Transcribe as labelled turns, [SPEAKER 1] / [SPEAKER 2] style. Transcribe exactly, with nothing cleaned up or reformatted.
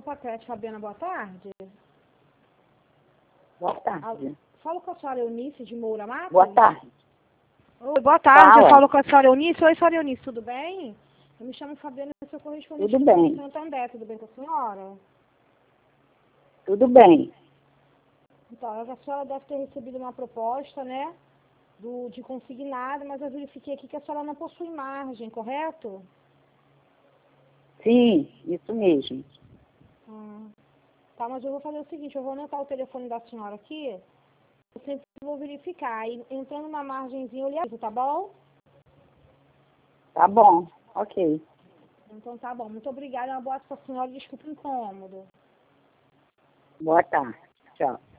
[SPEAKER 1] Opa, Crete Fabiana, boa tarde.
[SPEAKER 2] Boa tarde.
[SPEAKER 1] Falo com a senhora Eunice de Moura Matos?
[SPEAKER 2] Boa tarde.
[SPEAKER 1] Oi, boa tarde,
[SPEAKER 2] Fala.
[SPEAKER 1] eu falo com a senhora Eunice. Oi, senhora Eunice, tudo bem? Eu me chamo Fabiana e sou correspondente
[SPEAKER 2] Tudo
[SPEAKER 1] do
[SPEAKER 2] bem.
[SPEAKER 1] Santander, tudo bem com a senhora?
[SPEAKER 2] Tudo bem.
[SPEAKER 1] Então, a senhora deve ter recebido uma proposta, né, do, de consignado, mas eu verifiquei aqui que a senhora não possui margem, correto?
[SPEAKER 2] Sim, isso mesmo.
[SPEAKER 1] Hum. Tá, mas eu vou fazer o seguinte, eu vou anotar o telefone da senhora aqui, eu sempre vou verificar, e entrando uma margenzinha eu lhe aviso, tá bom?
[SPEAKER 2] Tá bom. Ok.
[SPEAKER 1] Então tá bom, muito obrigada, uma boa tarde pra senhora, desculpa o incômodo.
[SPEAKER 2] Boa tarde. Tchau.